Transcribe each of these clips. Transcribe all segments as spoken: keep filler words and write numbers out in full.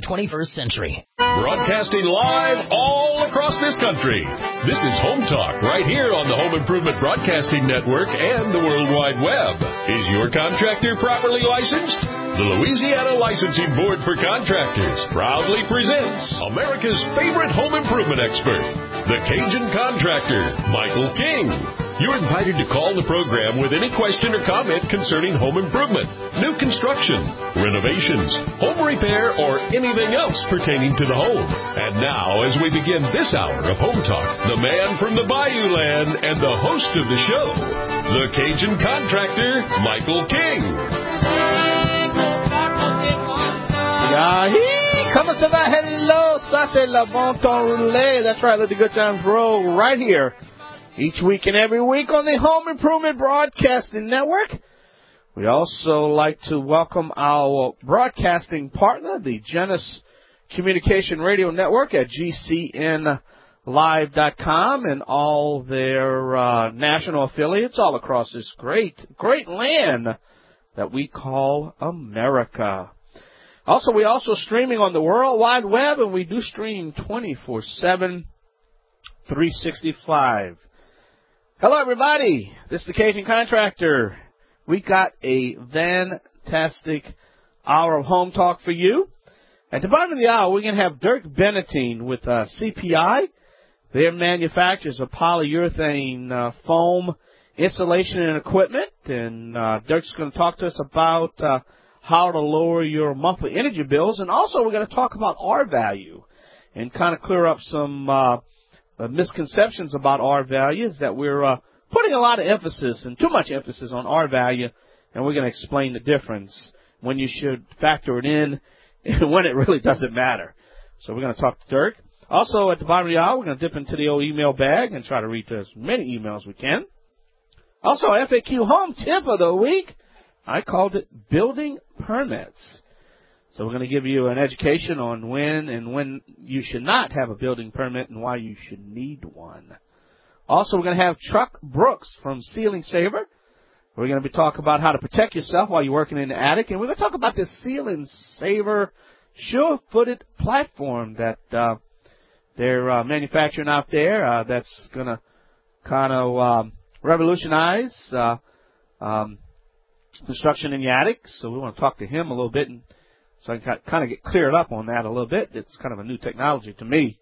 twenty-first century. Broadcasting live all across this country. This is Home Talk right here on the Home Improvement Broadcasting Network and the World Wide Web. Is your contractor properly licensed? The Louisiana Licensing Board for Contractors proudly presents America's favorite home improvement expert, the Cajun Contractor, Michael King. You're invited to call the program with any question or comment concerning home improvement, new construction, renovations, home repair, or anything else pertaining to the home. And now, as we begin this hour of Home Talk, the man from the Bayou Land and the host of the show, the Cajun Contractor, Michael King. Yahi! Comment ça va? Hello! Ça, c'est le bon temps roulé. That's right, let the good times roll right here. Each week and every week on the Home Improvement Broadcasting Network. We also like to welcome our broadcasting partner, the Genesis Communication Radio Network at G C N live dot com and all their uh, national affiliates all across this great, great land that we call America. Also, we're also streaming on the World Wide Web, and we do stream twenty-four seven, three sixty-five. Hello, everybody. This is the Cajun Contractor. We got a fantastic hour of home talk for you. At the bottom of the hour, we're going to have Dirk Benatine with uh, C P I. They're manufacturers of polyurethane uh, foam insulation and equipment. And uh, Dirk's going to talk to us about uh, how to lower your monthly energy bills. And also, we're going to talk about R value and kind of clear up some uh, Uh, misconceptions about R value is that we're uh, putting a lot of emphasis and too much emphasis on R value, and we're going to explain the difference when you should factor it in and when it really doesn't matter. So we're going to talk to Dirk. Also, at the bottom of the hour, we're going to dip into the old email bag and try to read as many emails as we can. Also, F A Q home tip of the week, I called it building permits. So we're going to give you an education on when and when you should not have a building permit and why you should need one. Also, we're going to have Chuck Brooks from Ceiling Saver. We're going to be talking about how to protect yourself while you're working in the attic. And we're going to talk about this Ceiling Saver sure-footed platform that uh, they're uh, manufacturing out there uh, that's going to kind of um, revolutionize uh, um, construction in the attic. So we want to talk to him a little bit and so I can kind of get cleared up on that a little bit. It's kind of a new technology to me.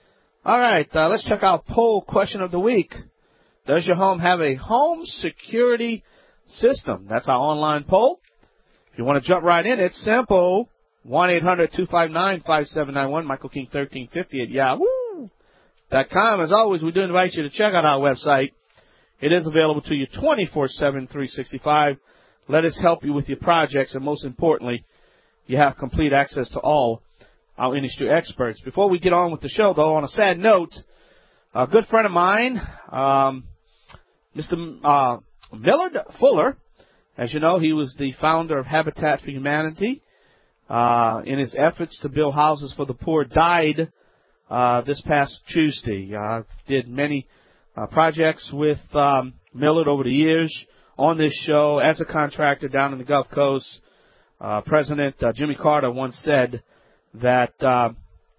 All right, uh, let's check out poll question of the week. Does your home have a home security system? That's our online poll. If you want to jump right in, it's simple. one eight hundred two five nine five seven nine one, Michael King thirteen fifty at yahoo dot com. As always, we do invite you to check out our website. It is available to you twenty-four seven, three sixty-five. Let us help you with your projects, and most importantly, you have complete access to all our industry experts. Before we get on with the show, though, on a sad note, a good friend of mine, um, Mister Uh, Millard Fuller, as you know, he was the founder of Habitat for Humanity. Uh, in his efforts to build houses for the poor, died uh, this past Tuesday. Uh, did many uh, projects with um, Millard over the years on this show as a contractor down in the Gulf Coast. Uh, President uh, Jimmy Carter once said that uh,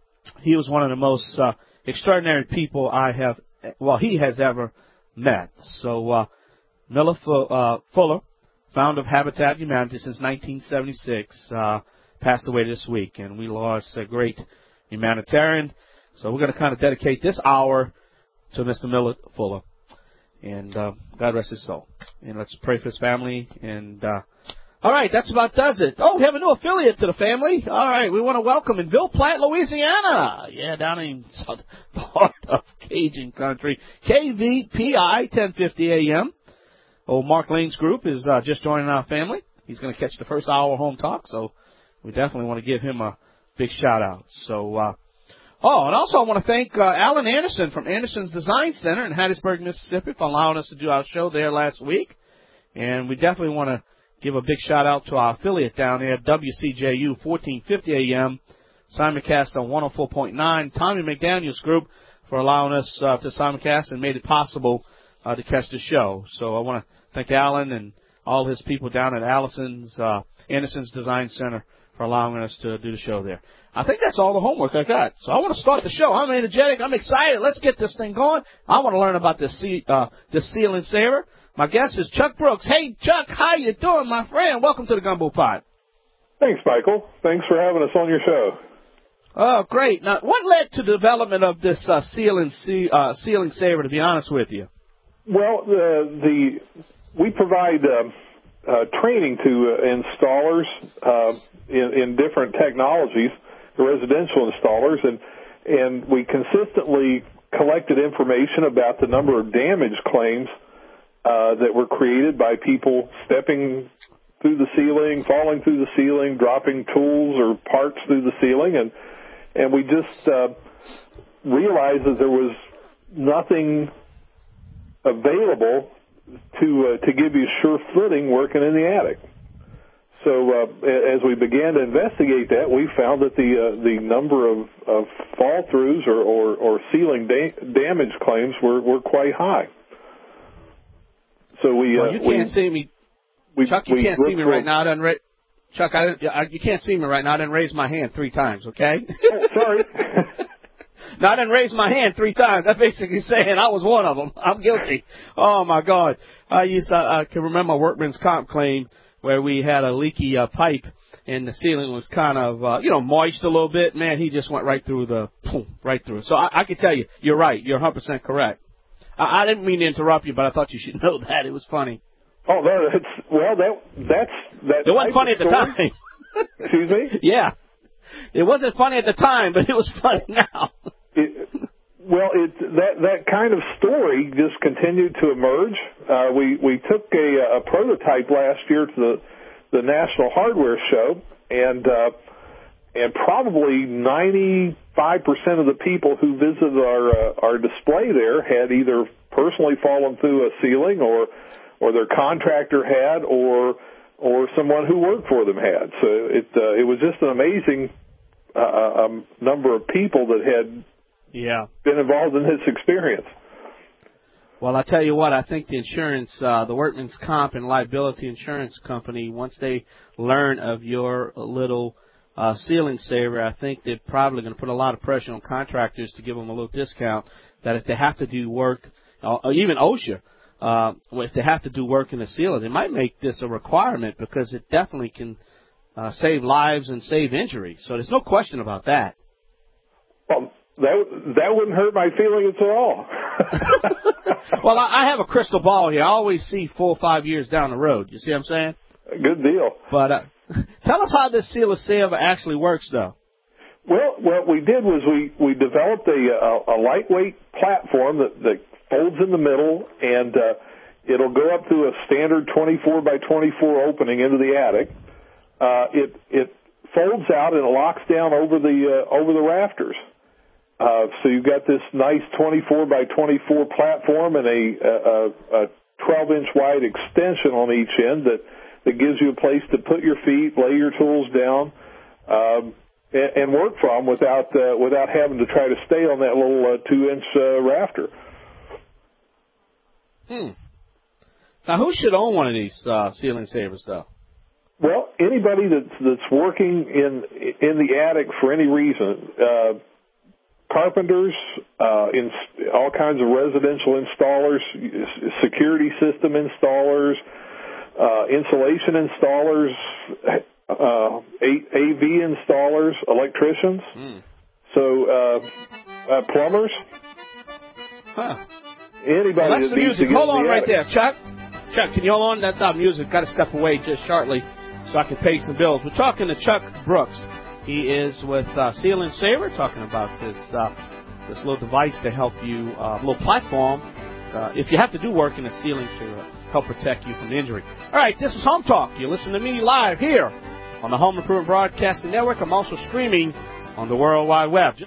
he was one of the most uh, extraordinary people I have, well, he has ever met. So uh, Millard uh, Fuller, founder of Habitat for Humanity since nineteen seventy-six, uh, passed away this week, and we lost a great humanitarian. So we're going to kind of dedicate this hour to Mister Millard Fuller, and uh, God rest his soul. And let's pray for his family and. Uh, All right, that's about does it. Oh, we have a new affiliate to the family. All right, we want to welcome in Ville Platte, Louisiana. Yeah, down in south part of Cajun country. K V P I, ten fifty A M. Old Mark Lane's group is uh, just joining our family. He's going to catch the first hour of home talk, so we definitely want to give him a big shout-out. So, uh, oh, and also I want to thank uh, Alan Anderson from Anderson's Design Center in Hattiesburg, Mississippi, for allowing us to do our show there last week. And we definitely want to give a big shout-out to our affiliate down there, W C J U, fourteen fifty A M, Simulcast on one oh four point nine. Tommy McDaniel's group for allowing us uh, to simulcast and made it possible uh, to catch the show. So I want to thank Alan and all his people down at Allison's, uh, Anderson's Design Center for for allowing us to do the show there. I think that's all the homework I got. So I want to start the show. I'm energetic. I'm excited. Let's get this thing going. I want to learn about this sea, uh, this Sealing Saver. My guest is Chuck Brooks. Hey, Chuck, how you doing, my friend? Welcome to the Gumbo Pod. Thanks, Michael. Thanks for having us on your show. Oh, great. Now, what led to the development of this uh, Sealing, uh, Sealing Saver, to be honest with you? Well, the, the we provide uh, uh, training to uh, installers uh, in, in different technologies, the residential installers, and and we consistently collected information about the number of damage claims uh, that were created by people stepping through the ceiling, falling through the ceiling, dropping tools or parts through the ceiling, and and we just uh, realized that there was nothing available to uh, to give you sure footing working in the attic. So uh, as we began to investigate that, we found that the uh, the number of, of fall throughs or, or, or ceiling da- damage claims were, were quite high. So we uh, well, you can't we, see me, we, Chuck. You we can't see me right now. I didn't ra- Chuck, I, I, you can't see me right now. I didn't raise my hand three times. Okay. Oh, sorry. No, I didn't raise my hand three times. That's basically saying I was one of them. I'm guilty. Oh, my God. I used to, I can remember a workman's comp claim where we had a leaky uh, pipe and the ceiling was kind of, uh, you know, moist a little bit. Man, he just went right through the, boom, right through it. So I, I can tell you, you're right. You're one hundred percent correct. I, I didn't mean to interrupt you, but I thought you should know that. It was funny. Oh, no, it's, well, that, that's, that. It wasn't funny at the time. Excuse me? Yeah. It wasn't funny at the time, but it was funny now. It, well, it, that that kind of story just continued to emerge. Uh, we we took a, a prototype last year to the the National Hardware Show, and uh, and probably ninety-five percent of the people who visited our uh, our display there had either personally fallen through a ceiling, or or their contractor had, or or someone who worked for them had. So it uh, it was just an amazing uh, um, number of people that had. Yeah, been involved in this experience. Well, I tell you what, I think the insurance, uh, the Workman's Comp and Liability Insurance Company, once they learn of your little uh, Sealing Saver, I think they're probably going to put a lot of pressure on contractors to give them a little discount, that if they have to do work, or even OSHA, uh, if they have to do work in the ceiling, they might make this a requirement because it definitely can uh, save lives and save injuries. So there's no question about that. Well, That that wouldn't hurt my feelings at all. Well, I, I have a crystal ball here. I always see four or five years down the road. You see what I'm saying? Good deal. But uh, tell us how this Sealing Saver actually works, though. Well, what we did was we, we developed a, a, a lightweight platform that, that folds in the middle, and uh, it'll go up through a standard twenty-four by twenty-four opening into the attic. Uh, it it folds out and it locks down over the uh, over the rafters. Uh, so you've got this nice twenty-four by twenty-four platform and a, a, a twelve inch wide extension on each end that, that gives you a place to put your feet, lay your tools down, um, and, and work from without uh, without having to try to stay on that little uh, two inch uh, rafter. Hmm. Now, who should own one of these uh, Sealing Savers, though? Well, anybody that's that's working in in the attic for any reason. Uh, Carpenters, uh, in all kinds of residential installers, security system installers, uh, insulation installers, uh, A V installers, electricians. Mm. So, uh, uh, plumbers. Huh. Anybody well, that's that the music. Hold on right there, Chuck. Chuck, can you hold on? That's our music. Got to step away just shortly so I can pay some bills. We're talking to Chuck Brooks. He is with uh, Sealing Saver, talking about this uh, this little device to help you, uh, little platform, uh, if you have to do work in the ceiling to uh, help protect you from injury. All right, this is Home Talk. You listen to me live here on the Home Improvement Broadcasting Network. I'm also streaming on the World Wide Web.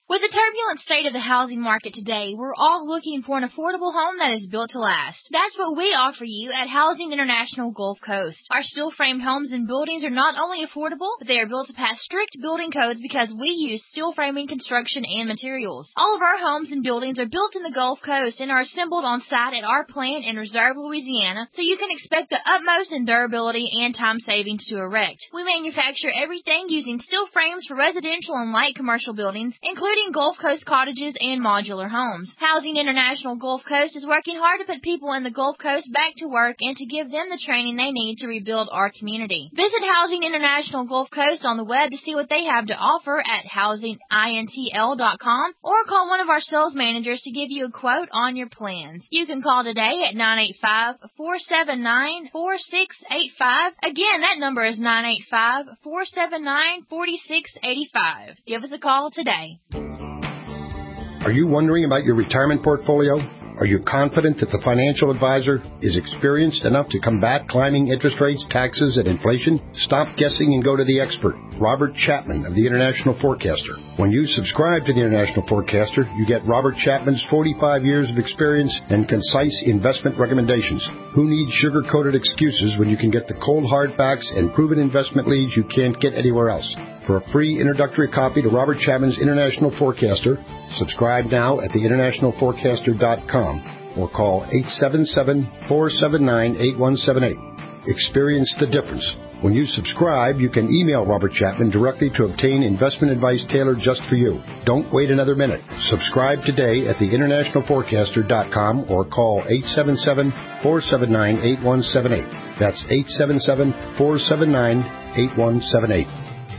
With the turbulent state of the housing market today, we're all looking for an affordable home that is built to last. That's what we offer you at Housing International Gulf Coast. Our steel-framed homes and buildings are not only affordable, but they are built to pass strict building codes because we use steel framing construction and materials. All of our homes and buildings are built in the Gulf Coast and are assembled on site at our plant in Reserve, Louisiana, so you can expect the utmost in durability and time savings to erect. We manufacture everything using steel frames for residential and light commercial buildings, including Gulf Coast cottages and modular homes. Housing International Gulf Coast is working hard to put people in the Gulf Coast back to work and to give them the training they need to rebuild our community. Visit Housing International Gulf Coast on the web to see what they have to offer at housing intl dot com or call one of our sales managers to give you a quote on your plans. You can call today at nine eight five, four seven nine, four six eight five. Again, that number is nine eight five, four seven nine, four six eight five. Give us a call today. Are you wondering about your retirement portfolio? Are you confident that the financial advisor is experienced enough to combat climbing interest rates, taxes, and inflation? Stop guessing and go to the expert, Robert Chapman of the International Forecaster. When you subscribe to the International Forecaster, you get Robert Chapman's forty-five years of experience and concise investment recommendations. Who needs sugar-coated excuses when you can get the cold hard facts and proven investment leads you can't get anywhere else? For a free introductory copy to Robert Chapman's International Forecaster, subscribe now at the international forecaster dot com or call eight seven seven, four seven nine, eight one seven eight. Experience the difference. When you subscribe, you can email Robert Chapman directly to obtain investment advice tailored just for you. Don't wait another minute. Subscribe today at the international forecaster dot com or call eight seven seven, four seven nine, eight one seven eight. That's eight seven seven, four seven nine, eight one seven eight.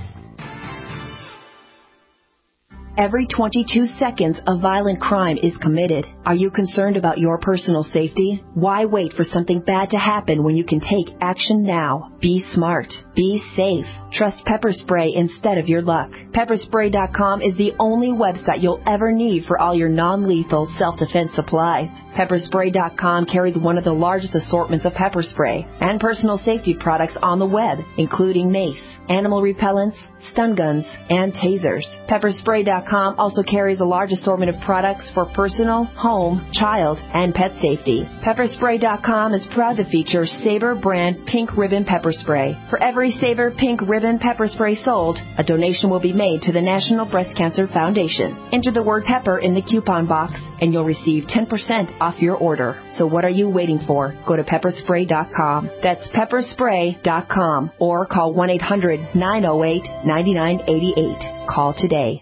Every twenty-two seconds, a violent crime is committed. Are you concerned about your personal safety? Why wait for something bad to happen when you can take action now? Be smart. Be safe. Trust Pepper Spray instead of your luck. pepper spray dot com is the only website you'll ever need for all your non-lethal self-defense supplies. pepper spray dot com carries one of the largest assortments of pepper spray and personal safety products on the web, including mace, animal repellents, stun guns, and tasers. pepper spray dot com also carries a large assortment of products for personal, home, child, and pet safety. pepper spray dot com is proud to feature Sabre brand Pink Ribbon Pepper Spray. For every Sabre Pink Ribbon Pepper Spray sold, a donation will be made to the National Breast Cancer Foundation. Enter the word pepper in the coupon box, and you'll receive ten percent off your order. So what are you waiting for? Go to pepper spray dot com. That's pepper spray dot com or call one eight hundred, nine oh eight, nine nine eight eight. Call today.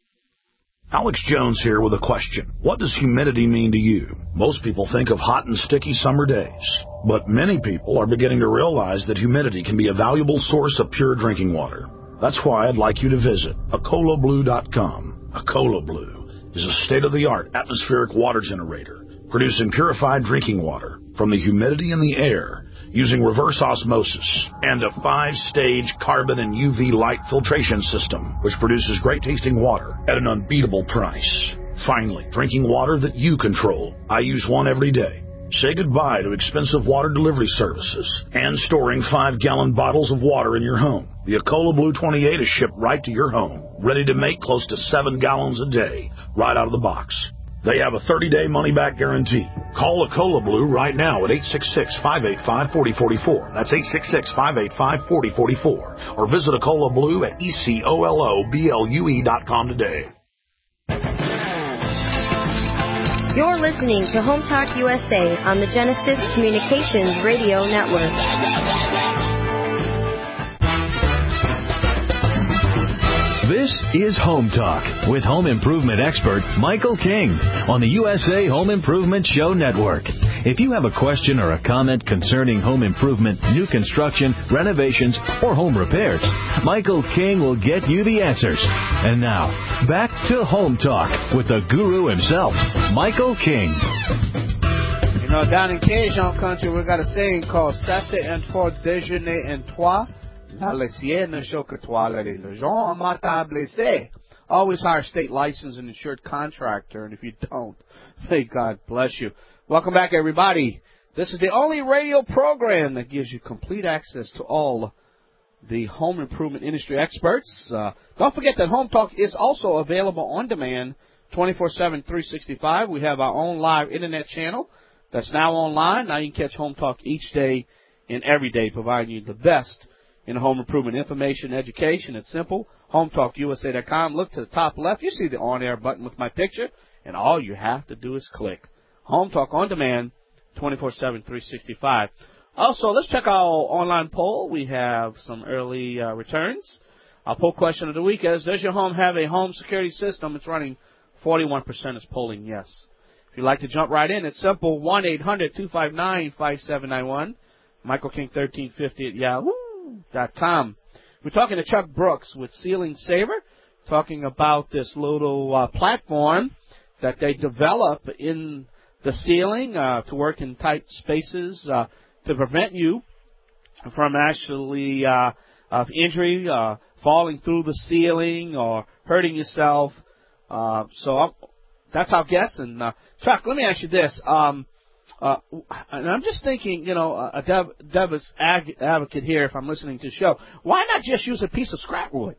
Alex Jones here with a question. What does humidity mean to you? Most people think of hot and sticky summer days, but many people are beginning to realize that humidity can be a valuable source of pure drinking water. That's why I'd like you to visit Acola Blue dot com. Acola Blue is a state-of-the-art atmospheric water generator producing purified drinking water from the humidity in the air using reverse osmosis and a five-stage carbon and U V light filtration system, which produces great-tasting water at an unbeatable price. Finally, drinking water that you control. I use one every day. Say goodbye to expensive water delivery services and storing five-gallon bottles of water in your home. The Acola Blue twenty-eight is shipped right to your home, ready to make close to seven gallons a day, right out of the box. They have a thirty-day money-back guarantee. Call Acola Blue right now at eight six six, five eight five, four oh four four. That's eight six six, five eight five, four oh four four. Or visit Acola Blue at E C O L O B L U E dot com today. You're listening to Home Talk U S A on the Genesis Communications Radio Network. This is Home Talk with home improvement expert Michael King on the U S A Home Improvement Show Network. If you have a question or a comment concerning home improvement, new construction, renovations, or home repairs, Michael King will get you the answers. And now, back to Home Talk with the guru himself, Michael King. You know, down in Cajun country, we got a saying called "Ça c'est un fort déjeuner en toi." Always hire state licensed and insured contractor, and if you don't, may God bless you. Welcome back, everybody. This is the only radio program that gives you complete access to all the home improvement industry experts. Uh, don't forget that Home Talk is also available on demand twenty-four seven, three sixty-five. We have our own live internet channel that's now online. Now you can catch Home Talk each day and every day, providing you the best in home improvement information, education. It's simple. home talk U S A dot com. Look to the top left. You see the on-air button with my picture, and all you have to do is click. Home Talk on demand, twenty-four seven, three sixty-five. Also, let's check our online poll. We have some early uh, returns. Our poll question of the week is, does your home have a home security system? It's running forty-one percent is polling yes. If you'd like to jump right in, it's simple, one eight hundred, two five nine, five seven nine one, Michael King thirteen fifty at yahoo dot com. We're talking to Chuck Brooks with Ceiling Saver, talking about this little uh, platform that they develop in the ceiling uh, to work in tight spaces uh, to prevent you from actually uh, of injury, uh, falling through the ceiling or hurting yourself. Uh, so I'm, that's our guess. And uh, Chuck, let me ask you this. Um, uh, and I'm just thinking, you know, a dev, Devis ag- advocate here, if I'm listening to the show, why not just use a piece of scrap wood?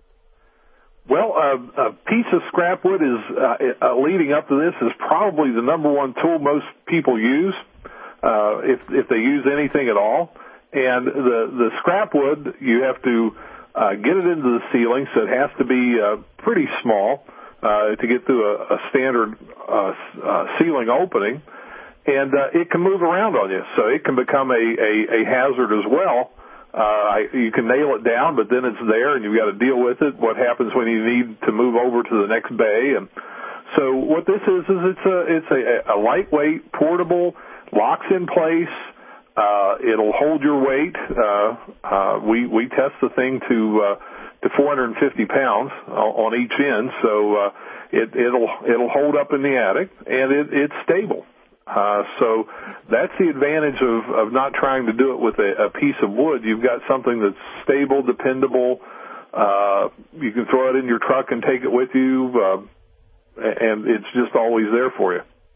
Well, uh, a piece of scrap wood is, uh, uh, leading up to this, is probably the number one tool most people use, uh, if, if they use anything at all. And the, the scrap wood, you have to, uh, get it into the ceiling, so it has to be, uh, pretty small, uh, to get through a, a standard, uh, uh, ceiling opening. And, uh, it can move around on you, so it can become a, a, a hazard as well. Uh, you can nail it down, but then it's there and you've got to deal with it. What happens when you need to move over to the next bay? And so what this is, is it's a, it's a, a lightweight, portable, locks in place. Uh, it'll hold your weight. Uh, uh, we, we test the thing to, uh, to four hundred fifty pounds on each end. So, uh, it, it'll, it'll hold up in the attic and it, it's stable. Uh, so that's the advantage of, of not trying to do it with a, a piece of wood. You've got something that's stable, dependable. Uh, you can throw it in your truck and take it with you, uh, and it's just always there for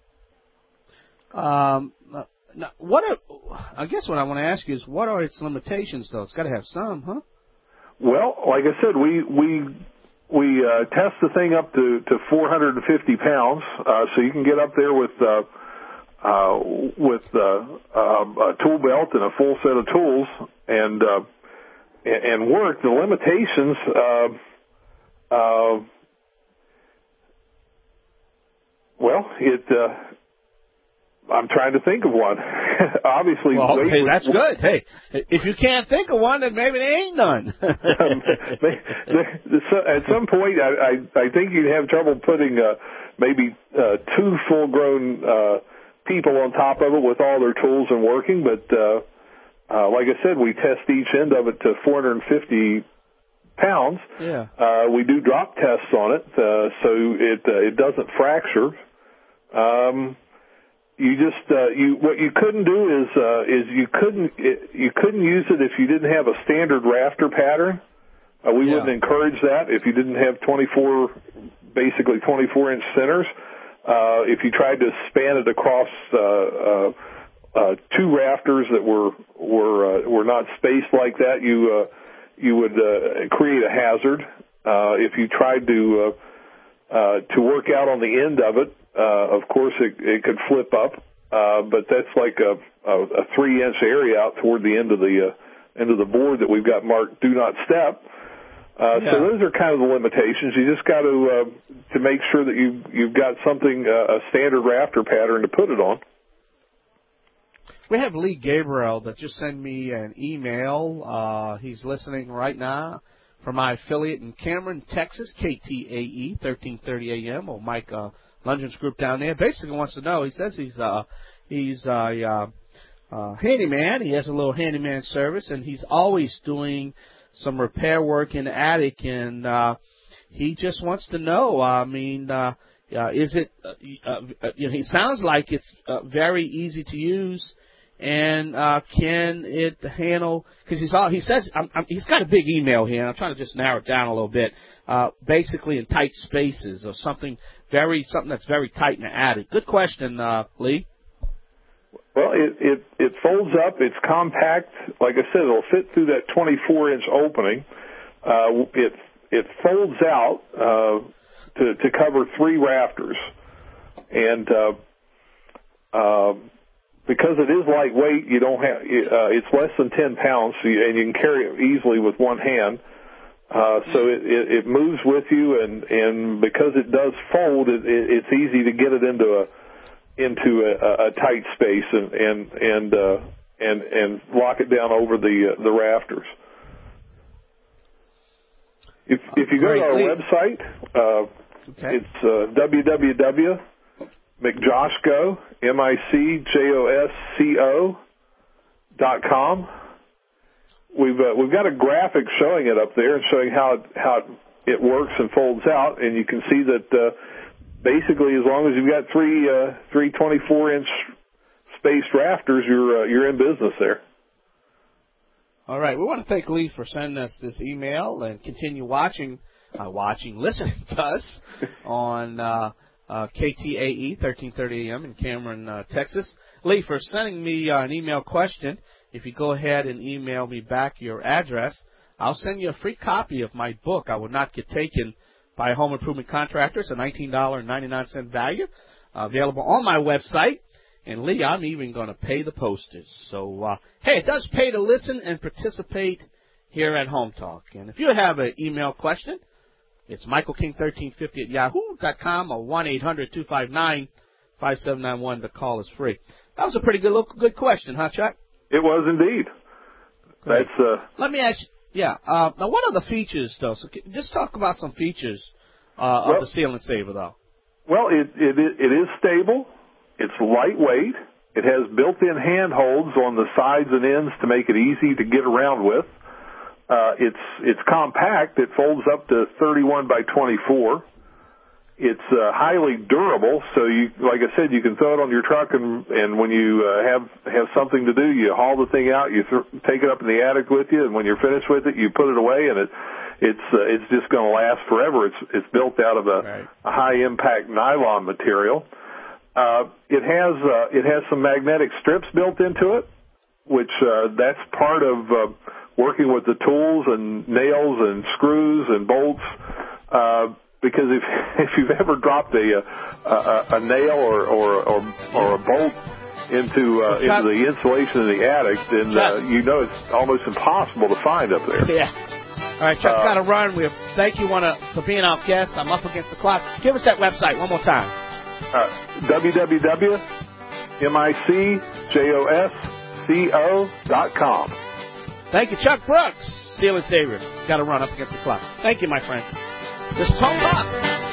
you. Um, now, what are, I guess what I want to ask you is, what are its limitations, though? It's got to have some, huh? Well, like I said, we we we uh, test the thing up to, to four hundred fifty pounds, uh, so you can get up there with. Uh, Uh, with uh, uh, a tool belt and a full set of tools and uh, and work. The limitations, uh, uh, well, it. Uh, I'm trying to think of one. Obviously, well, weight hey, was, that's good. Hey, if you can't think of one, then maybe there ain't none. um, they, they, at some point, I, I, I think you'd have trouble putting uh, maybe uh, two full-grown. Uh, people on top of it with all their tools and working, but uh, uh, like I said, we test each end of it to four hundred fifty pounds. Yeah. Uh, we do drop tests on it, uh, so it uh, it doesn't fracture. Um, you just uh, you what you couldn't do is uh, is you couldn't it, you couldn't use it if you didn't have a standard rafter pattern. Uh, we yeah. wouldn't encourage that if you didn't have twenty-four, basically twenty-four inch centers. Uh, if you tried to span it across uh, uh, uh, two rafters that were were uh, were not spaced like that, you uh, you would uh, create a hazard. Uh, if you tried to uh, uh, to work out on the end of it, uh, of course it, it could flip up, uh, but that's like a, a, a three inch area out toward the end of the uh, end of the board that we've got marked "Do Not Step." Uh, yeah. So those are kind of the limitations. You just got to uh, to make sure that you you've got something uh, a standard rafter pattern to put it on. We have Lee Gabriel that just sent me an email. Uh, he's listening right now from my affiliate in Cameron, Texas, K T A E, thirteen thirty A M, or Mike uh, Lungeon's group down there. Basically wants to know. He says he's uh, he's a uh, uh, handyman. He has a little handyman service, and he's always doing some repair work in the attic, and uh, he just wants to know, I mean, uh, uh, is it, uh, uh, you know, he sounds like it's uh, very easy to use, and uh, can it handle, because he's all, he says, I'm, I'm, he's got a big email here, and I'm trying to just narrow it down a little bit, uh, basically in tight spaces, or something very, something that's very tight in the attic. Good question, uh, Lee. Well, it, it, it folds up. It's compact. Like I said, it'll fit through that twenty-four inch opening. Uh, it it folds out uh, to to cover three rafters, and uh, uh, because it is lightweight, you don't have uh, it's less than ten pounds, so you, and you can carry it easily with one hand. Uh, so it, it, it moves with you, and, and because it does fold, it, it, it's easy to get it into a into a, a tight space and and and uh, and and lock it down over the uh, the rafters. If if you go to our website, uh, okay. it's uh, w w w dot mcjoshco m i c j o s c o dot com. We've uh, we've got a graphic showing it up there and showing how it, how it works and folds out, and you can see that. Uh, Basically, as long as you've got three uh, three twenty-four inch spaced rafters, you're uh, you're in business there. All right, we want to thank Lee for sending us this email and continue watching, uh, watching, listening to us on uh, uh, K T A E thirteen thirty A M in Cameron, uh, Texas. Lee, for sending me uh, an email question. If you go ahead and email me back your address, I'll send you a free copy of my book. I Will Not Get Taken by a Home Improvement Contractor. It's a nineteen dollars and ninety-nine cents value, uh, available on my website. And, Lee, I'm even going to pay the postage. So, uh, hey, it does pay to listen and participate here at Home Talk. And if you have an email question, it's michael king thirteen fifty at yahoo dot com or one eight hundred two five nine five seven nine one. The call is free. That was a pretty good good question, huh, Chuck? It was indeed. Great. That's uh, Let me ask you. Yeah. Uh, now, what are the features, though? So just talk about some features uh, well, of the Seal and Saver, though. Well, it, it it is stable. It's lightweight. It has built-in handholds on the sides and ends to make it easy to get around with. Uh, it's it's compact. It folds up to thirty-one by twenty-four. It's uh, highly durable, so you, like I said, you can throw it on your truck, and and when you uh, have have something to do, you haul the thing out, you th- take it up in the attic with you, and when you're finished with it, you put it away, and it it's uh, it's just going to last forever. It's it's built out of a, right. a high impact nylon material. Uh, it has uh, it has some magnetic strips built into it, which uh, that's part of uh, working with the tools and nails and screws and bolts. Uh, Because if if you've ever dropped a a, a nail or, or or or a bolt into uh, into the insulation in the attic, then uh, you know it's almost impossible to find up there. Yeah. All right, Chuck, uh, got to run. We thank you wanna, for being our guest. I'm up against the clock. Give us that website one more time. Uh, w w w dot micjosco dot com. Thank you, Chuck Brooks. Seal and Saver. Got to run up against the clock. Thank you, my friend. Just hold up.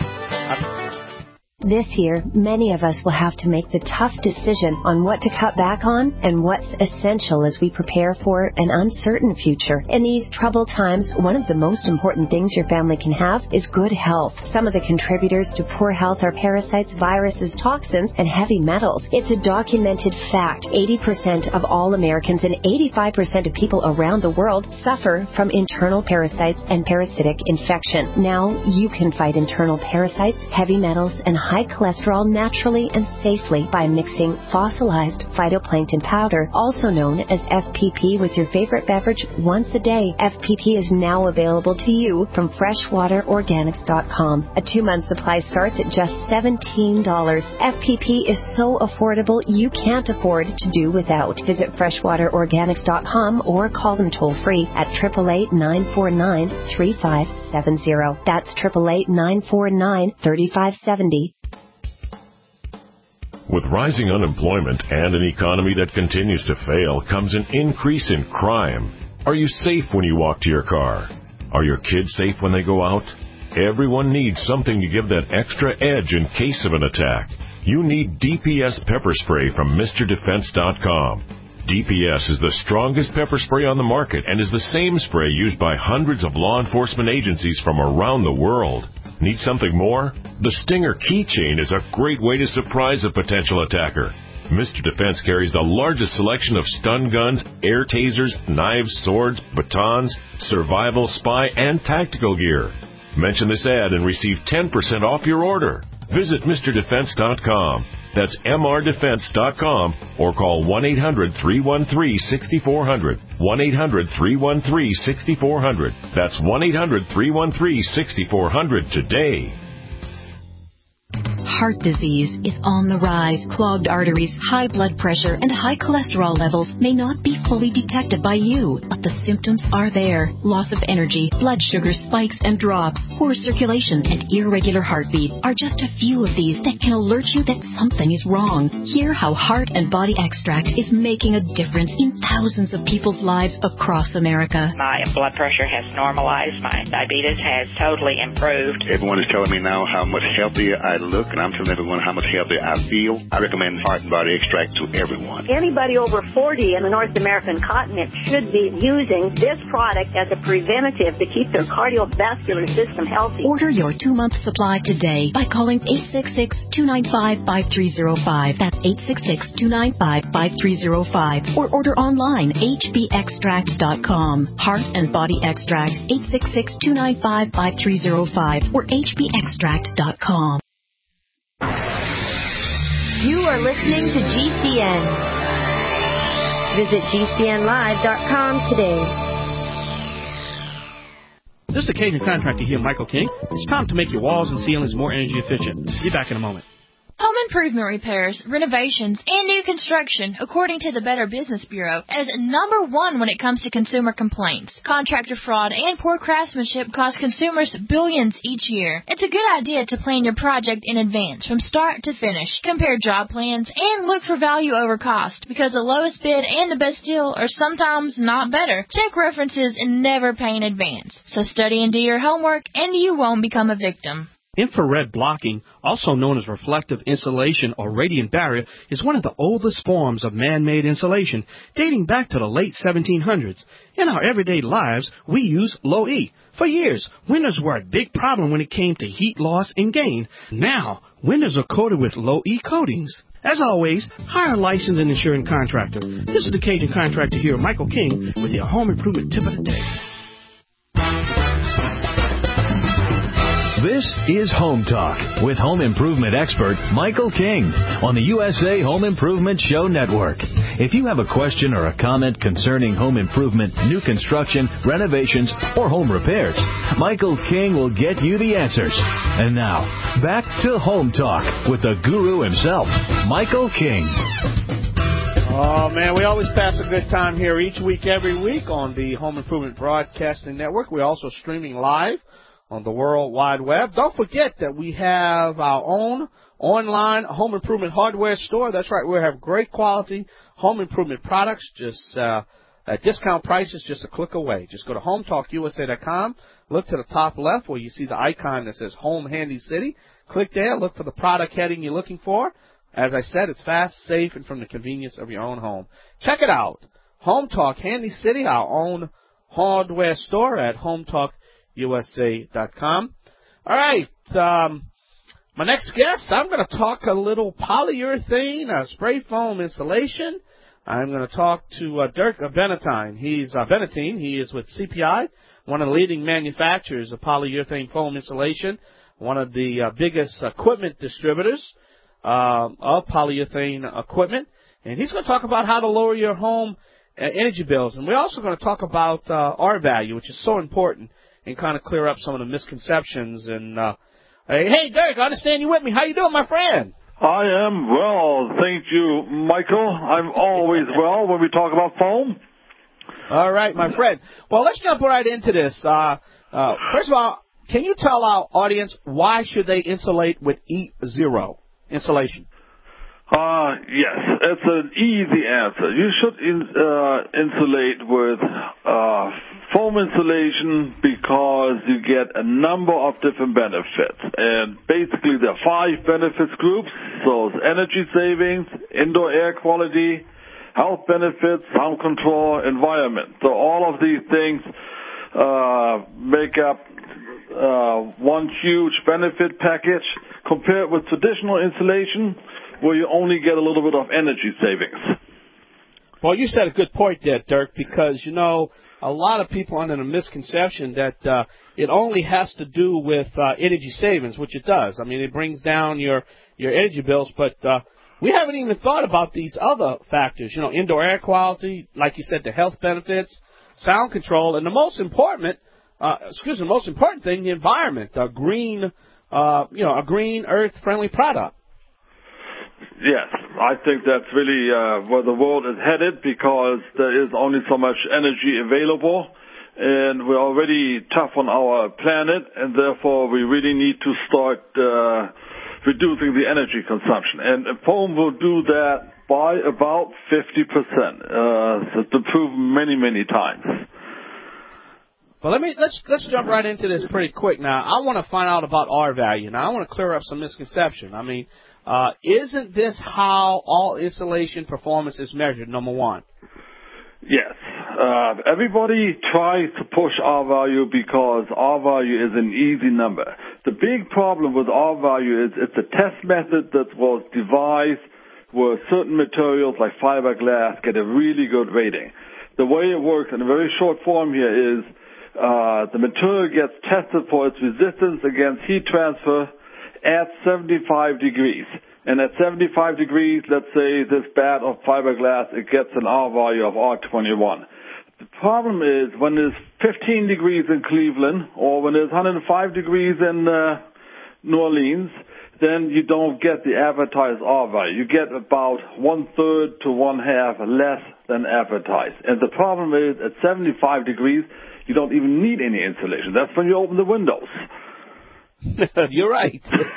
This year, many of us will have to make the tough decision on what to cut back on and what's essential as we prepare for an uncertain future. In these troubled times, one of the most important things your family can have is good health. Some of the contributors to poor health are parasites, viruses, toxins, and heavy metals. It's a documented fact. eighty percent of all Americans and eighty-five percent of people around the world suffer from internal parasites and parasitic infection. Now you can fight internal parasites, heavy metals, and high cholesterol naturally and safely by mixing fossilized phytoplankton powder, also known as F P P, with your favorite beverage once a day. F P P is now available to you from freshwater organics dot com. A two-month supply starts at just seventeen dollars. F P P is so affordable you can't afford to do without. Visit freshwater organics dot com or call them toll-free at eight eight eight, nine four nine, three five seven zero. That's eight eight eight, nine four nine, three five seven zero. With rising unemployment and an economy that continues to fail comes an increase in crime. Are you safe when you walk to your car? Are your kids safe when they go out? Everyone needs something to give that extra edge in case of an attack. You need D P S pepper spray from Mister Defense dot com. D P S is the strongest pepper spray on the market and is the same spray used by hundreds of law enforcement agencies from around the world. Need something more? The Stinger keychain is a great way to surprise a potential attacker. Mister Defense carries the largest selection of stun guns, air tasers, knives, swords, batons, survival, spy, and tactical gear. Mention this ad and receive ten percent off your order. Visit Mister Defense dot com. That's M R Defense dot com or call one eight hundred three one three six four zero zero. one eight hundred three one three six four zero zero. That's one eight hundred three one three six four zero zero today. Heart disease is on the rise. Clogged arteries, high blood pressure, and high cholesterol levels may not be fully detected by you, but the symptoms are there. Loss of energy, blood sugar spikes and drops, poor circulation, and irregular heartbeat are just a few of these that can alert you that something is wrong. Hear how Heart and Body Extract is making a difference in thousands of people's lives across America. My blood pressure has normalized. My diabetes has totally improved. Everyone is telling me now how much healthier I look, and I'm telling everyone how much healthier I feel. I recommend Heart and Body Extract to everyone. Anybody over forty in the North American continent should be using this product as a preventative to keep their cardiovascular system healthy. Order your two-month supply today by calling eight six six, two nine five, five three zero five. That's eight six six, two nine five, five three zero five. Or order online, H B extract dot com. Heart and Body Extract, eight six six, two nine five, five three zero five or H B extract dot com. You are listening to G C N. Visit G C N live dot com today. This is the Cajun Contractor here, Michael King. It's time to make your walls and ceilings more energy efficient. Be back in a moment. Home improvement repairs, renovations, and new construction, according to the Better Business Bureau, is number one when it comes to consumer complaints. Contractor fraud and poor craftsmanship cost consumers billions each year. It's a good idea to plan your project in advance, from start to finish. Compare job plans and look for value over cost, because the lowest bid and the best deal are sometimes not better. Check references and never pay in advance. So study and do your homework, and you won't become a victim. Infrared blocking, also known as reflective insulation or radiant barrier, is one of the oldest forms of man-made insulation, dating back to the late seventeen hundreds. In our everyday lives, we use low E. For years, windows were a big problem when it came to heat loss and gain. Now, windows are coated with low E coatings. As always, hire a licensed and insured contractor. This is the Cajun Contractor here, Michael King, with your home improvement tip of the day. This is Home Talk with home improvement expert Michael King on the U S A Home Improvement Show Network. If you have a question or a comment concerning home improvement, new construction, renovations, or home repairs, Michael King will get you the answers. And now, back to Home Talk with the guru himself, Michael King. Oh, man, we always pass a good time here each week, every week on the Home Improvement Broadcasting Network. We're also streaming live on the World Wide Web. Don't forget that we have our own online home improvement hardware store. That's right, we have great quality home improvement products just uh, at discount prices, just a click away. Just go to home talk U S A dot com. Look to the top left where you see the icon that says Home Handy City. Click there. Look for the product heading you're looking for. As I said, it's fast, safe, and from the convenience of your own home. Check it out. Home Talk Handy City, our own hardware store at home talk U S A dot com. All right, um, my next guest, I'm going to talk a little polyurethane, uh, spray foam insulation. I'm going to talk to uh, Dirk Benetine. He's uh, Benetine. He is with C P I, one of the leading manufacturers of polyurethane foam insulation, one of the uh, biggest equipment distributors uh, of polyurethane equipment. And he's going to talk about how to lower your home uh, energy bills. And we're also going to talk about uh, R value, which is so important, and kind of clear up some of the misconceptions. And uh, hey, hey, Dirk, I understand you with me. How you doing, my friend? I am well, thank you, Michael. I'm always well when we talk about foam. All right, my friend. Well, let's jump right into this. Uh, uh, first of all, can you tell our audience why should they insulate with E zero insulation? Uh, yes, it's an easy answer. You should in, uh, insulate with uh, foam insulation because you get a number of different benefits. And basically there are five benefits groups. So it's energy savings, indoor air quality, health benefits, sound control, environment. So all of these things uh, make up uh, one huge benefit package compared with traditional insulation, where you only get a little bit of energy savings. Well, you said a good point there, Dirk, because, you know, a lot of people are under the misconception that uh, it only has to do with uh, energy savings, which it does. I mean, it brings down your, your energy bills, but uh, we haven't even thought about these other factors, you know, indoor air quality, like you said, the health benefits, sound control, and the most important, uh, excuse me, the most important thing, the environment, a green, uh, you know, a green, earth-friendly product. Yes, I think that's really uh, where the world is headed, because there is only so much energy available, and we're already tough on our planet, and therefore we really need to start uh, reducing the energy consumption. And foam will do that by about fifty percent. Uh, it's been proven many, many times. Well, let me let's let's jump right into this pretty quick. Now, I want to find out about R value. Now, I want to clear up some misconception. I mean, uh, isn't this how all insulation performance is measured? Number one. Yes. Uh, everybody tries to push R value because R value is an easy number. The big problem with R value is it's a test method that was devised where certain materials like fiberglass get a really good rating. The way it works in a very short form here is uh, the material gets tested for its resistance against heat transfer at seventy-five degrees. And at seventy-five degrees, let's say this bat of fiberglass, it gets an R value of R twenty-one. The problem is when it's fifteen degrees in Cleveland or when it's one hundred five degrees in uh, New Orleans, then you don't get the advertised R value. You get about one-third to one-half less than advertised. And the problem is at seventy-five degrees, you don't even need any insulation. That's when you open the windows. You're right.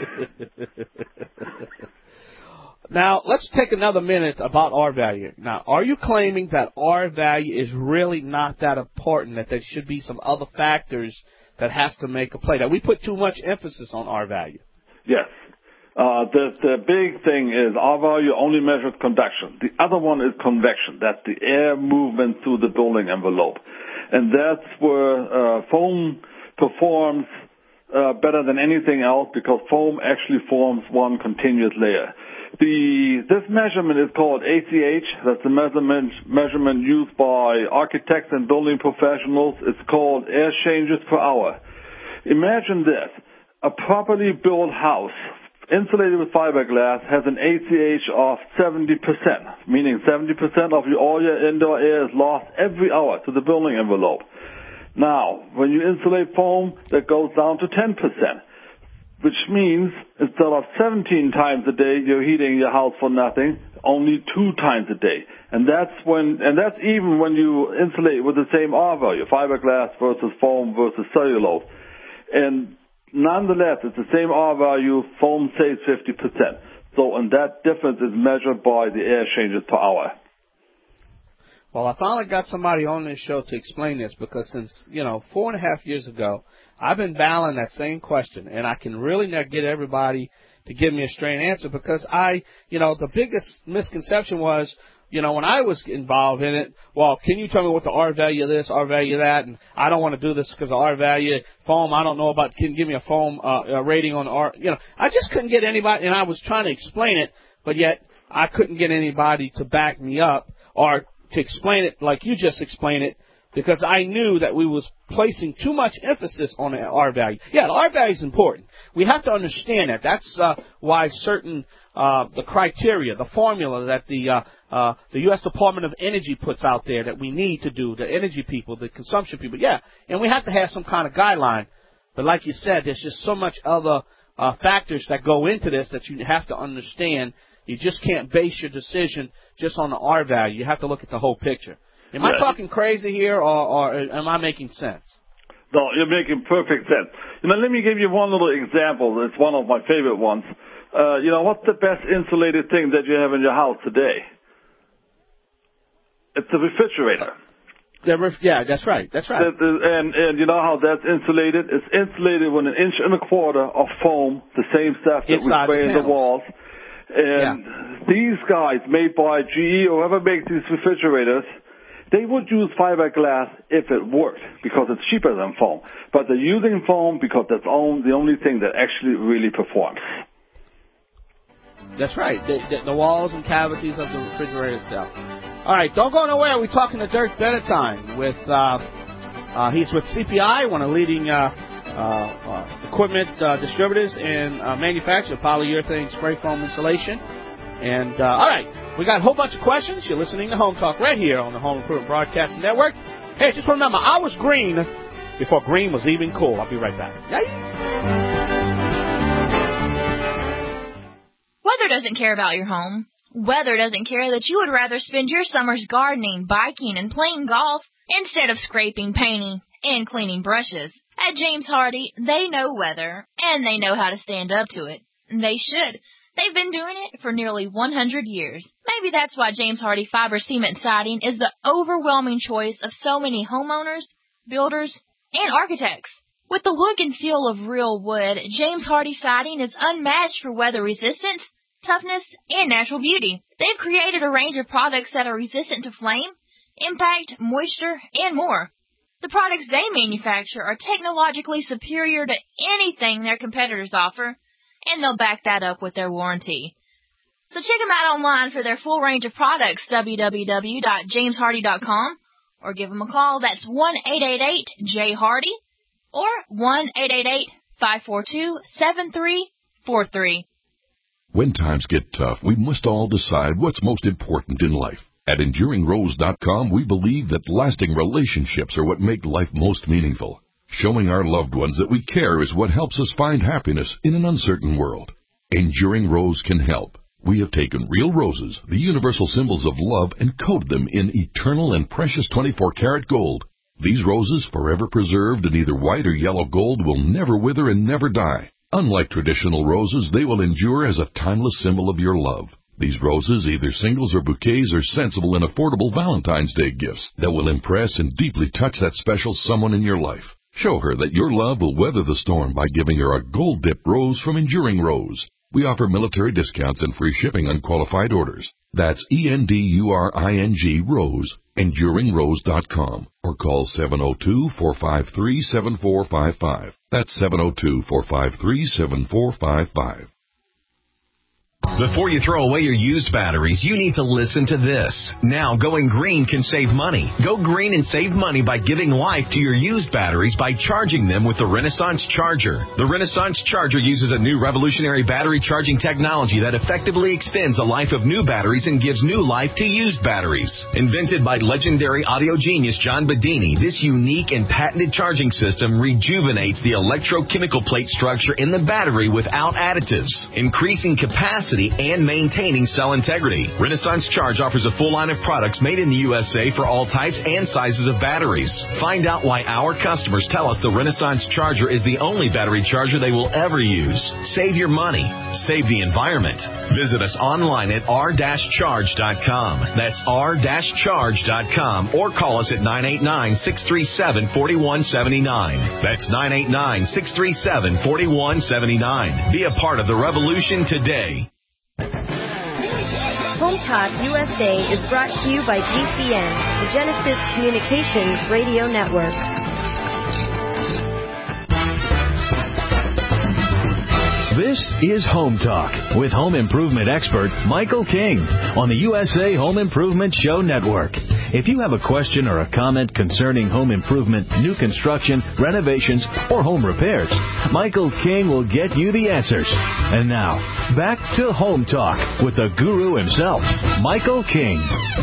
Now, let's take another minute about R value. Now, are you claiming that R value is really not that important, that there should be some other factors that has to make a play, that we put too much emphasis on R value? Yes. Uh, the, the big thing is R value only measures conduction. The other one is convection. That's the air movement through the building envelope. And that's where uh, foam performs uh, better than anything else, because foam actually forms one continuous layer. The, this measurement is called A C H. That's the measurement, measurement used by architects and building professionals. It's called air changes per hour. Imagine this. A properly built house insulated with fiberglass has an A C H of seventy percent, meaning seventy percent of your, all your indoor air is lost every hour to the building envelope. Now, when you insulate foam, that goes down to ten percent. Which means instead of seventeen times a day you're heating your house for nothing, only two times a day. And that's when, and that's even when you insulate with the same R value, fiberglass versus foam versus cellulose. And nonetheless, it's the same R value, foam saves fifty percent. So, and that difference is measured by the air changes per hour. Well, I finally got somebody on this show to explain this, because since, you know, four and a half years ago, I've been battling that same question, and I can really not get everybody to give me a straight answer, because I, you know, the biggest misconception was, you know, when I was involved in it, well, can you tell me what the R value of this, R value of that, and I don't want to do this because of R value. Foam, I don't know about, can you give me a foam uh, a rating on R, you know, I just couldn't get anybody, and I was trying to explain it, but yet I couldn't get anybody to back me up or to explain it like you just explained it, because I knew that we was placing too much emphasis on the R value. Yeah, the R value is important. We have to understand that. That's uh, why certain uh, the criteria, the formula that the uh, uh, the U S Department of Energy puts out there that we need to do, the energy people, the consumption people. Yeah, and we have to have some kind of guideline. But like you said, there's just so much other uh, factors that go into this that you have to understand. You just can't base your decision just on the R value. You have to look at the whole picture. Am yeah. I talking crazy here, or, or am I making sense? No, you're making perfect sense. You know, let me give you one little example. It's one of my favorite ones. Uh, you know, what's the best insulated thing that you have in your house today? It's the refrigerator. The ref- yeah, that's right. That's right. The, the, and, and you know how that's insulated? It's insulated with an inch and a quarter of foam, the same stuff that Inside we spray the in the walls. And yeah. these guys made by G E or whoever makes these refrigerators, they would use fiberglass if it worked, because it's cheaper than foam. But they're using foam because that's on, the only thing that actually really performs. That's right. The, the, the walls and cavities of the refrigerator itself. All right, don't go nowhere. We're talking to Dirk Benetine with, uh, uh, he's with C P I, one of the leading, uh, uh, uh equipment, uh, distributors and, uh, manufacturers of polyurethane spray foam insulation. And, uh, all right, we got a whole bunch of questions. You're listening to Home Talk right here on the Home Improvement Broadcasting Network. Hey, just remember, I was green before green was even cool. I'll be right back. Yay. Weather doesn't care about your home. Weather doesn't care that you would rather spend your summers gardening, biking, and playing golf instead of scraping, painting, and cleaning brushes. At James Hardie, they know weather, and they know how to stand up to it. They should. They've been doing it for nearly one hundred years. Maybe that's why James Hardie Fiber Cement Siding is the overwhelming choice of so many homeowners, builders, and architects. With the look and feel of real wood, James Hardie Siding is unmatched for weather resistance, toughness, and natural beauty. They've created a range of products that are resistant to flame, impact, moisture, and more. The products they manufacture are technologically superior to anything their competitors offer, and they'll back that up with their warranty. So check them out online for their full range of products, w w w dot james hardie dot com, or give them a call. That's one eight eight eight J Hardie, or one eight eight eight, five four two, seven three four three. When times get tough, we must all decide what's most important in life. At enduring rose dot com, we believe that lasting relationships are what make life most meaningful. Showing our loved ones that we care is what helps us find happiness in an uncertain world. Enduring Rose can help. We have taken real roses, the universal symbols of love, and coated them in eternal and precious twenty-four karat gold. These roses, forever preserved in either white or yellow gold, will never wither and never die. Unlike traditional roses, they will endure as a timeless symbol of your love. These roses, either singles or bouquets, are sensible and affordable Valentine's Day gifts that will impress and deeply touch that special someone in your life. Show her that your love will weather the storm by giving her a gold-dipped rose from Enduring Rose. We offer military discounts and free shipping on qualified orders. That's E N D U R I N G Rose, enduring rose dot com, or call seven oh two, four five three, seven four five five. That's seven oh two, four five three, seven four five five. Before you throw away your used batteries, you need to listen to this. Now, going green can save money. Go green and save money by giving life to your used batteries by charging them with the Renaissance Charger. The Renaissance Charger uses a new revolutionary battery charging technology that effectively extends the life of new batteries and gives new life to used batteries. Invented by legendary audio genius John Bedini, this unique and patented charging system rejuvenates the electrochemical plate structure in the battery without additives, increasing capacity and maintaining cell integrity. Renaissance Charge offers a full line of products made in the U S A for all types and sizes of batteries. Find out why our customers tell us the Renaissance Charger is the only battery charger they will ever use. Save your money. Save the environment. Visit us online at r dash charge dot com. That's r dash charge dot com, or call us at nine eight nine, six three seven, four one seven nine. That's nine eight nine, six three seven, four one seven nine. Be a part of the revolution today. Home Talk U S A is brought to you by G C N, the Genesis Communications Radio Network. This is Home Talk with home improvement expert Michael King on the U S A Home Improvement Show Network. If you have a question or a comment concerning home improvement, new construction, renovations, or home repairs, Michael King will get you the answers. And now, back to Home Talk with the guru himself, Michael King.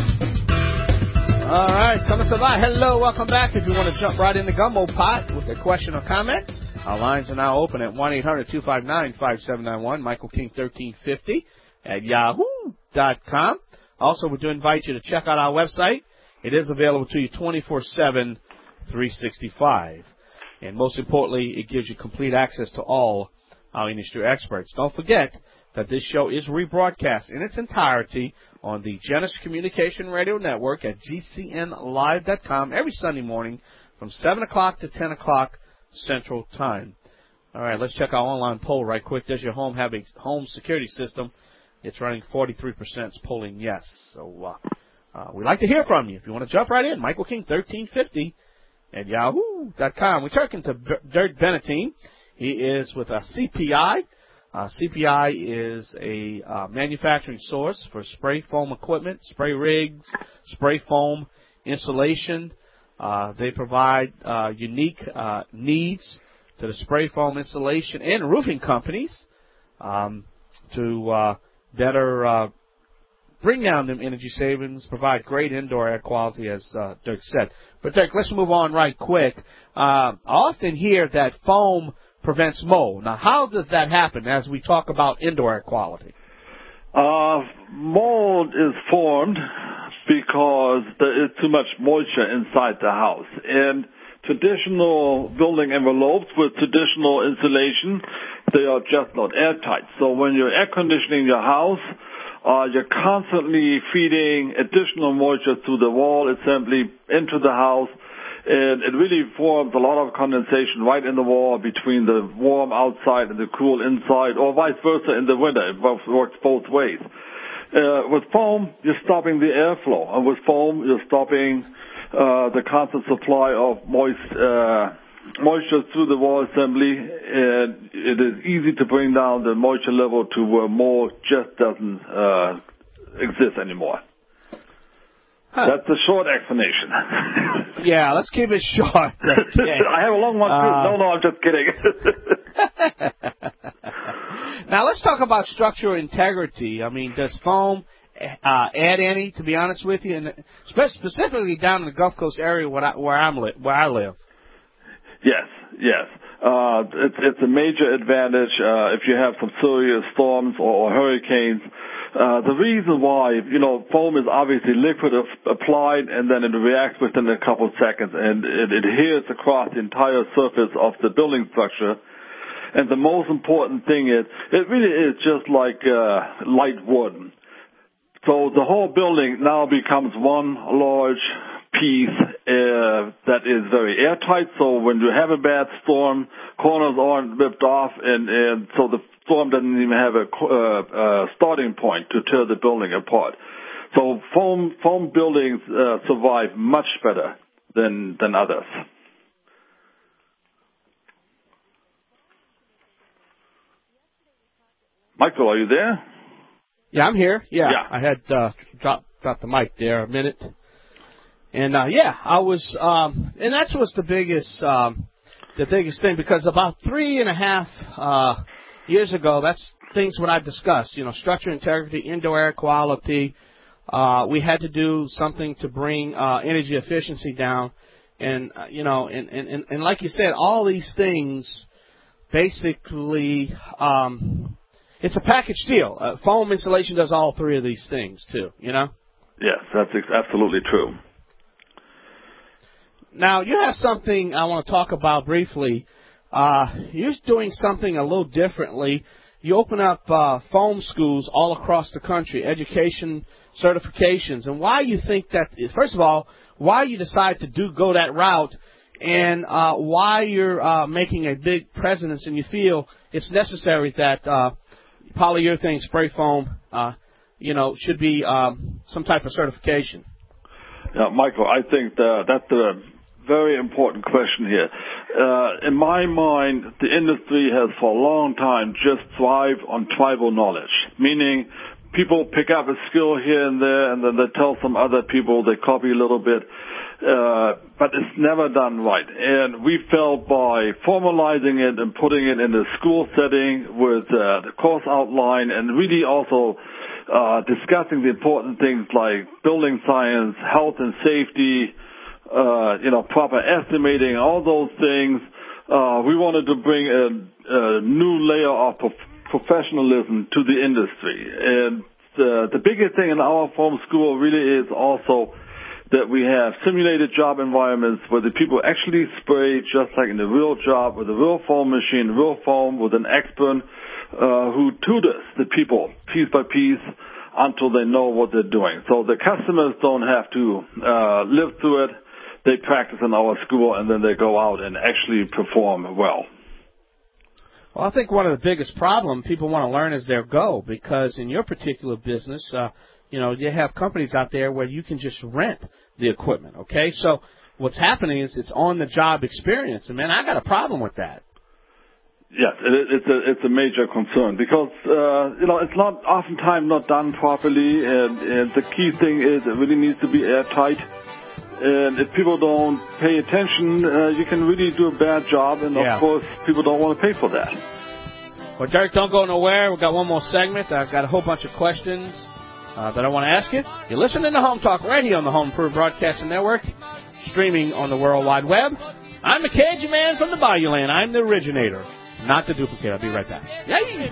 All right, come by. Hello, welcome back. If you want to jump right in the gumbo pot with a question or comment, our lines are now open at one eight hundred, two five nine, five seven nine one, Michael King thirteen fifty at yahoo dot com. Also, we do invite you to check out our website. It is available to you twenty-four seven, three sixty-five. And most importantly, it gives you complete access to all our industry experts. Don't forget that this show is rebroadcast in its entirety on the Genesis Communication Radio Network at G C N live dot com every Sunday morning from seven o'clock to ten o'clock Central Time. All right, let's check our online poll right quick. Does your home have a home security system? It's running forty-three percent polling yes. So uh, uh, we'd like to hear from you. If you want to jump right in, Michael King thirteen fifty at yahoo dot com. We're talking to B- Dirk Benetine. He is with a C P I, Uh, C P I is a uh, manufacturing source for spray foam equipment, spray rigs, spray foam insulation. Uh, they provide uh, unique uh, needs to the spray foam insulation and roofing companies um, to uh, better uh, bring down them energy savings, provide great indoor air quality, as uh, Dirk said. But, Dirk, let's move on right quick. Uh, I often hear that foam prevents mold. Now, how does that happen as we talk about indoor air quality? Uh, mold is formed because there is too much moisture inside the house. And traditional building envelopes with traditional insulation, they are just not airtight. So when you're air conditioning your house, uh, you're constantly feeding additional moisture through the wall assembly into the house, and it really forms a lot of condensation right in the wall between the warm outside and the cool inside, or vice versa in the winter. It works both ways. Uh, with foam, you're stopping the airflow, and with foam, you're stopping uh, the constant supply of moist uh, moisture through the wall assembly, and it is easy to bring down the moisture level to where mold just doesn't uh, exist anymore. Huh. That's a short explanation. Yeah, let's keep it short. I have a long one, too. Uh, no, no, I'm just kidding. Now, let's talk about structural integrity. I mean, does foam uh, add any, to be honest with you, and specifically down in the Gulf Coast area where, I, where, I'm li- where I live? Yes, yes. Uh, it's, it's a major advantage uh, if you have some serious storms or, or hurricanes. Uh, the reason why, you know, foam is obviously liquid applied, and then it reacts within a couple of seconds, and it adheres across the entire surface of the building structure. And the most important thing is, it really is just like uh, light wood. So the whole building now becomes one large piece uh, that is very airtight. So when you have a bad storm, corners aren't ripped off, and, and so the storm doesn't even have a uh, uh, starting point to tear the building apart. So foam foam buildings uh, survive much better than than others. Michael, are you there? Yeah, I'm here. Yeah, yeah. I had uh, dropped dropped the mic there a minute. And, uh, yeah, I was, um, and that's what's the biggest, um, the biggest thing, because about three and a half, uh, years ago, that's things what I discussed, you know, structural integrity, indoor air quality. Uh, we had to do something to bring, uh, energy efficiency down. And, uh, you know, and, and, and like you said, all these things basically, um, it's a package deal. Uh, foam insulation does all three of these things, too, you know? Yes, that's absolutely true. Now, you have something I want to talk about briefly. Uh, you're doing something a little differently. You open up uh, foam schools all across the country, education certifications. And why you think that, first of all, why you decide to do go that route, and uh, why you're uh, making a big presence and you feel it's necessary that uh, polyurethane spray foam, uh, you know, should be um, some type of certification. Yeah, Michael, I think that that's a very important question here. Uh, in my mind, the industry has for a long time just thrived on tribal knowledge, meaning people pick up a skill here and there, and then they tell some other people, they copy a little bit, uh, but it's never done right. And we felt by formalizing it and putting it in a school setting with uh, the course outline, and really also uh, discussing the important things like building science, health and safety, Uh, you know, proper estimating, all those things. Uh, we wanted to bring a, a new layer of prof- professionalism to the industry. And uh, the biggest thing in our foam school really is also that we have simulated job environments where the people actually spray just like in the real job with a real foam machine, real foam with an expert uh, who tutors the people piece by piece until they know what they're doing. So the customers don't have to uh, live through it. They practice in our school, and then they go out and actually perform well. Well, I think one of the biggest problems people want to learn as they go, because in your particular business, uh, you know, you have companies out there where you can just rent the equipment, okay? So what's happening is it's on-the-job experience, and, man, I got a problem with that. Yes, it, it's a it's a major concern because uh, you know it's not oftentimes not done properly, and, and the key thing is it really needs to be airtight. And if people don't pay attention, uh, you can really do a bad job, and Yeah. of course people don't want to pay for that. Well, Dirk, don't go nowhere. We've got one more segment. I've got a whole bunch of questions uh, that I want to ask you. You're listening to Home Talk right here on the Home Improvement Broadcasting Network, streaming on the World Wide Web. I'm the Cajun man from the Bayou Land. I'm the originator, not the duplicate. I'll be right back. Yay!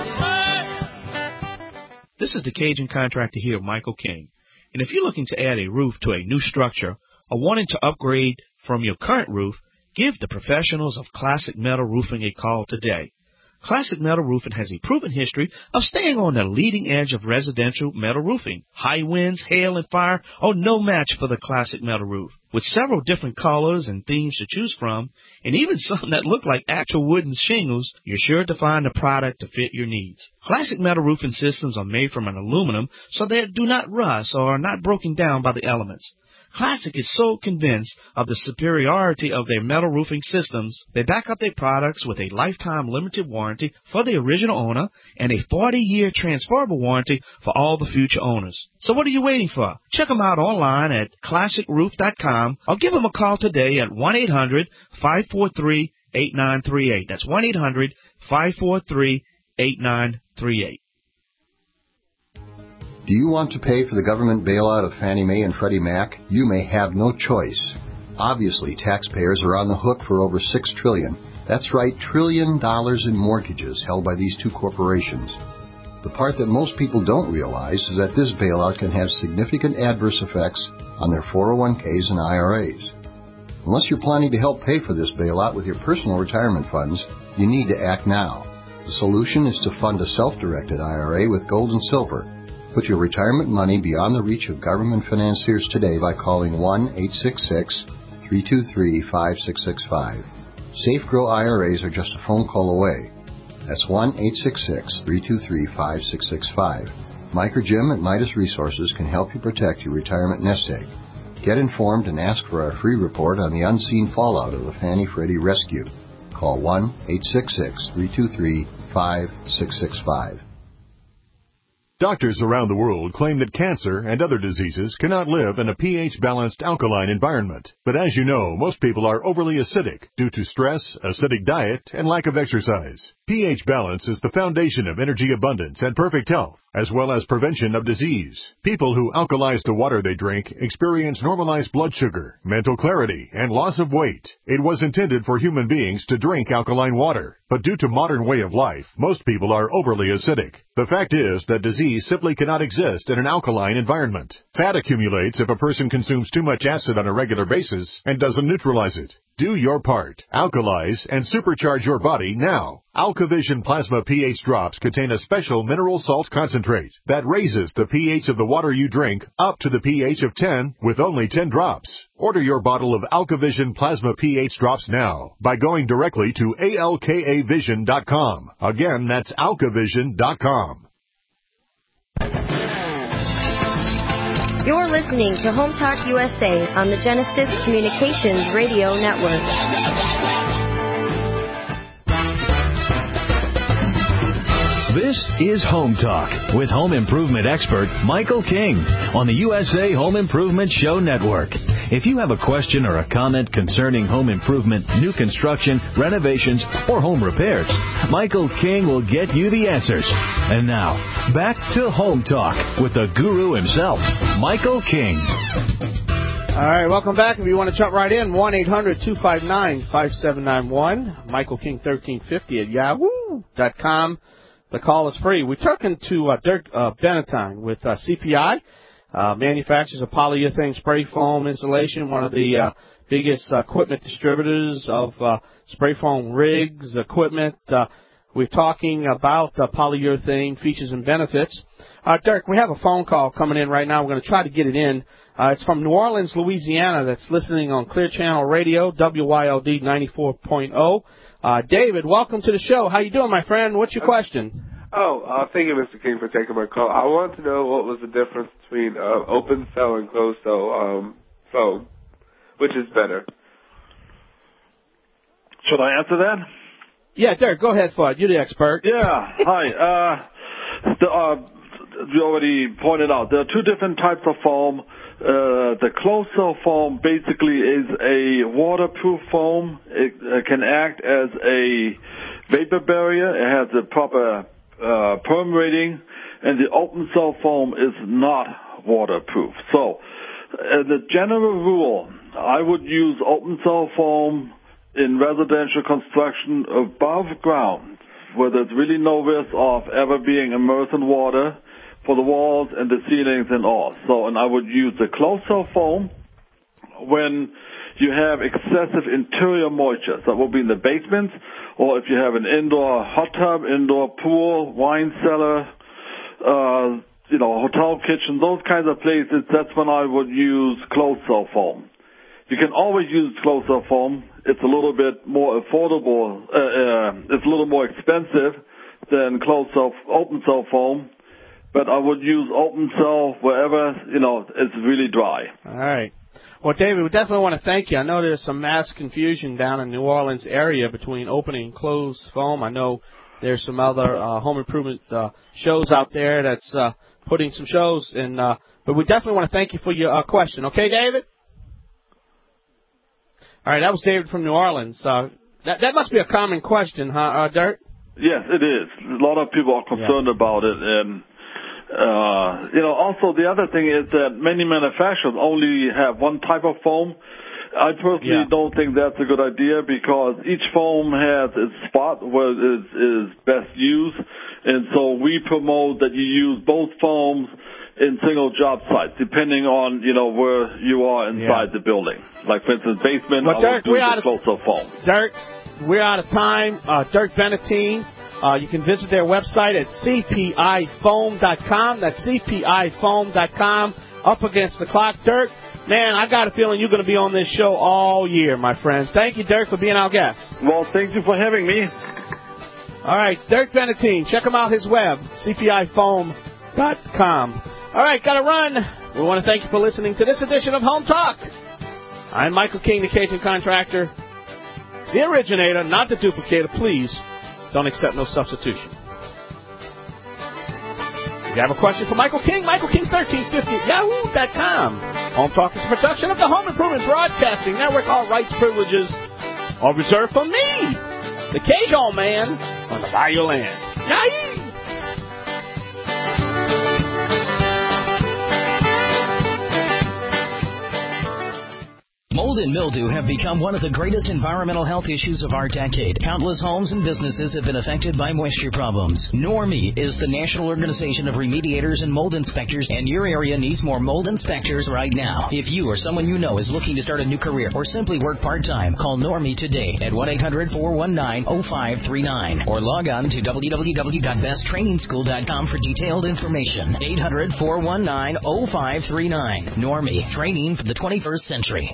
This is the Cajun Contractor here, Michael King. And if you're looking to add a roof to a new structure or wanting to upgrade from your current roof, give the professionals of Classic Metal Roofing a call today. Classic Metal Roofing has a proven history of staying on the leading edge of residential metal roofing. High winds, hail, and fire are no match for the Classic Metal Roof. With several different colors and themes to choose from, and even some that look like actual wooden shingles, you're sure to find a product to fit your needs. Classic Metal Roofing systems are made from an aluminum so they do not rust or are not broken down by the elements. Classic is so convinced of the superiority of their metal roofing systems, they back up their products with a lifetime limited warranty for the original owner and a forty-year transferable warranty for all the future owners. So what are you waiting for? Check them out online at classic roof dot com or give them a call today at one eight hundred five four three eight nine three eight. That's one eight hundred five four three eight nine three eight. Do you want to pay for the government bailout of Fannie Mae and Freddie Mac? You may have no choice. Obviously, taxpayers are on the hook for over six trillion dollars. That's right, trillion dollars in mortgages held by these two corporations. The part that most people don't realize is that this bailout can have significant adverse effects on their four oh one k's and I R As. Unless you're planning to help pay for this bailout with your personal retirement funds, you need to act now. The solution is to fund a self-directed I R A with gold and silver. Put your retirement money beyond the reach of government financiers today by calling one eight six six, three two three, five six six five. Safe Grow I R As are just a phone call away. That's one eight six six, three two three, five six six five. Mike or Jim at Midas Resources can help you protect your retirement nest egg. Get informed and ask for our free report on the unseen fallout of the Fannie Freddie rescue. Call one eight six six, three two three, five six six five. Doctors around the world claim that cancer and other diseases cannot live in a pH-balanced alkaline environment. But as you know, most people are overly acidic due to stress, acidic diet, and lack of exercise. pH balance is the foundation of energy abundance and perfect health, as well as prevention of disease. People who alkalize the water they drink experience normalized blood sugar, mental clarity, and loss of weight. It was intended for human beings to drink alkaline water, but due to modern way of life, most people are overly acidic. The fact is that disease simply cannot exist in an alkaline environment. Fat accumulates if a person consumes too much acid on a regular basis and doesn't neutralize it. Do your part. Alkalize and supercharge your body now. AlkaVision Plasma pH drops contain a special mineral salt concentrate that raises the pH of the water you drink up to the pH of ten with only ten drops. Order your bottle of AlkaVision Plasma pH drops now by going directly to A L K A vision dot com. Again, that's alka vision dot com. You're listening to Home Talk U S A on the Genesis Communications Radio Network. This is Home Talk with home improvement expert Michael King on the U S A Home Improvement Show Network. If you have a question or a comment concerning home improvement, new construction, renovations, or home repairs, Michael King will get you the answers. And now, back to Home Talk with the guru himself, Michael King. All right, welcome back. If you want to jump right in, one eight hundred two five nine five seven nine one, Michael King thirteen fifty at yahoo dot com. The call is free. We're talking to uh, Dirk uh, Benetine with uh, C P I, uh, manufacturers of polyurethane spray foam insulation, one of the uh, biggest uh, equipment distributors of uh, spray foam rigs, equipment. Uh, we're talking about uh, polyurethane features and benefits. Uh, Dirk, we have a phone call coming in right now. We're going to try to get it in. Uh, it's from New Orleans, Louisiana, that's listening on Clear Channel Radio, W Y L D ninety-four point oh. Uh, David, welcome to the show. How you doing, my friend? What's your question? Oh, uh, thank you, Mister King, for taking my call. I wanted to know what was the difference between uh, open cell and closed cell um, foam. Which is better? Should I answer that? Yeah, Dirk, go ahead, Fudd. You're the expert. Yeah, hi. Uh, the, uh, you already pointed out there are two different types of foam. Uh, the closed-cell foam basically is a waterproof foam. It uh, can act as a vapor barrier. It has a proper uh, perm rating, and the open-cell foam is not waterproof. So, as a general rule, I would use open-cell foam in residential construction above ground, where there's really no risk of ever being immersed in water, for the walls and the ceilings and all. So, and I would use the closed-cell foam when you have excessive interior moisture. So that will be in the basement, or if you have an indoor hot tub, indoor pool, wine cellar, uh, you know, hotel kitchen, those kinds of places, that's when I would use closed-cell foam. You can always use closed-cell foam. It's a little bit more affordable. Uh, uh, it's a little more expensive than closed-cell, open-cell foam. But I would use open cell wherever, you know, it's really dry. All right. Well, David, we definitely want to thank you. I know there's some mass confusion down in New Orleans area between open and closed foam. I know there's some other uh, home improvement uh, shows out there that's uh, putting some shows in. Uh, but we definitely want to thank you for your uh, question. Okay, David? All right, that was David from New Orleans. Uh, that, that must be a common question, huh, uh, Dirk? Yes, it is. A lot of people are concerned yeah. about it, and Uh, you know, also the other thing is that many manufacturers only have one type of foam. I personally yeah. don't think that's a good idea because each foam has its spot where it is, is best used. And so we promote that you use both foams in single job sites, depending on, you know, where you are inside yeah. the building. Like, for instance, basement, well, I Dirk, would do the of, close-up foam. Dirk, we're out of time. Uh, Dirk Benatine. Uh, you can visit their website at c p i foam dot com. That's c p i foam dot com. Up against the clock. Dirk, man, I got a feeling you're going to be on this show all year, my friends. Thank you, Dirk, for being our guest. Well, thank you for having me. All right, Dirk Benatine. Check him out, his web, c p i foam dot com. All right, got to run. We want to thank you for listening to this edition of Home Talk. I'm Michael King, the Cajun Contractor, the originator, not the duplicator. Please don't accept no substitution. If you have a question for Michael King, Michael King thirteen fifty at yahoo dot com. Home Talk is a production of the Home Improvement Broadcasting Network. All rights, privileges are reserved for me, the Cajun man on the Bayou land. Yahoo! Mold and mildew have become one of the greatest environmental health issues of our decade. Countless homes and businesses have been affected by moisture problems. NORMI is the National Organization of Remediators and Mold Inspectors, and your area needs more mold inspectors right now. If you or someone you know is looking to start a new career or simply work part-time, call NORMI today at one eight hundred four one nine oh five three nine or log on to w w w dot best training school dot com for detailed information. eight hundred four one nine oh five three nine. NORMI, training for the twenty-first century.